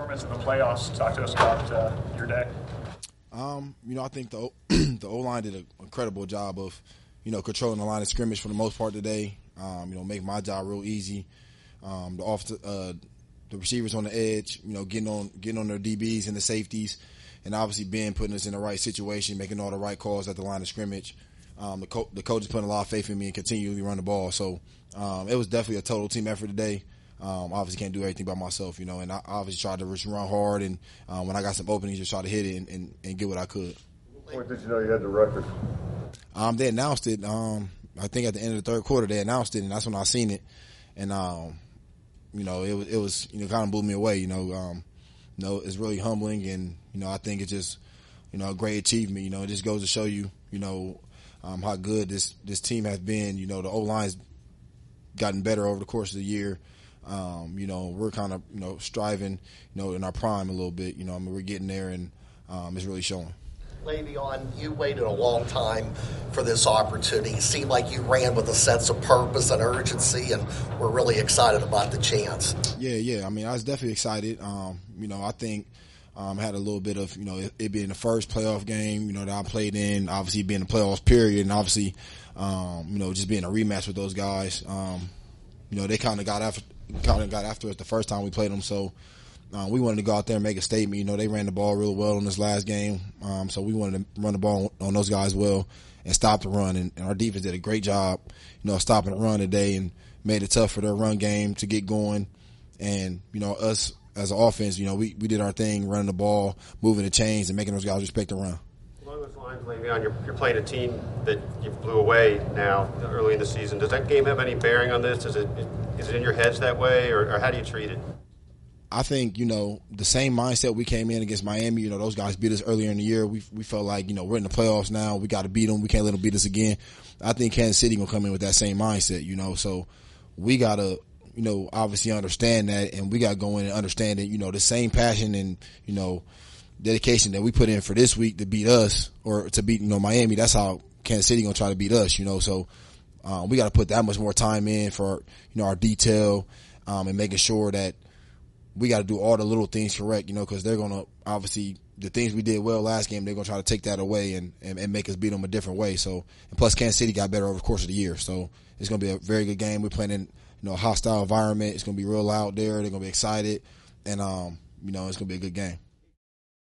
performance in the playoffs. Talk to us about your day. I think the the O-line did an incredible job of, controlling the line of scrimmage for the most part today. Make my job real easy. The receivers on the edge, getting on their DBs and the safeties, and obviously Ben putting us in the right situation, making all the right calls at the line of scrimmage. The coach is putting a lot of faith in me and continually run the ball. So it was definitely a total team effort today. Obviously can't do everything by myself, and I obviously tried to just run hard, and when I got some openings, just try to hit it and get what I could. When did you know you had the record? They announced it. I think at the end of the third quarter they announced it, and that's when I seen it. And it was kind of blew me away. It's really humbling, and I think it's just a great achievement. It just goes to show you how good this team has been. The O-line's gotten better over the course of the year. We're kind of striving in our prime a little bit. We're getting there, and it's really showing. Le'Veon, you waited a long time for this opportunity. It seemed like you ran with a sense of purpose and urgency, and we're really excited about the chance. Yeah. I was definitely excited. I think I had a little bit of, it being the first playoff game, that I played in, obviously being the playoffs period, and obviously, just being a rematch with those guys. They kind of got after us the first time we played them, so we wanted to go out there and make a statement. They ran the ball real well in this last game, so we wanted to run the ball on those guys well and stop the run. And our defense did a great job, stopping the run today and made it tough for their run game to get going. And us as an offense, we did our thing, running the ball, moving the chains, and making those guys respect the run. Along those lines, Le'Veon, you're playing a team that you blew away now early in the season. Does that game have any bearing on this? Is it in your heads that way, or how do you treat it? I think, the same mindset we came in against Miami, those guys beat us earlier in the year. We felt like, we're in the playoffs now. We got to beat them. We can't let them beat us again. I think Kansas City going to come in with that same mindset, so we got to, obviously understand that, and we got to go in and understand that, the same passion and, dedication that we put in for this week to beat us or to beat, Miami. That's how Kansas City going to try to beat us, so we got to put that much more time in for, our detail, and making sure that we got to do all the little things correct, because they're going to obviously the things we did well last game, they're going to try to take that away and make us beat them a different way. So, and plus Kansas City got better over the course of the year. So it's going to be a very good game. We're playing in, a hostile environment. It's going to be real loud there. They're going to be excited, and, it's going to be a good game.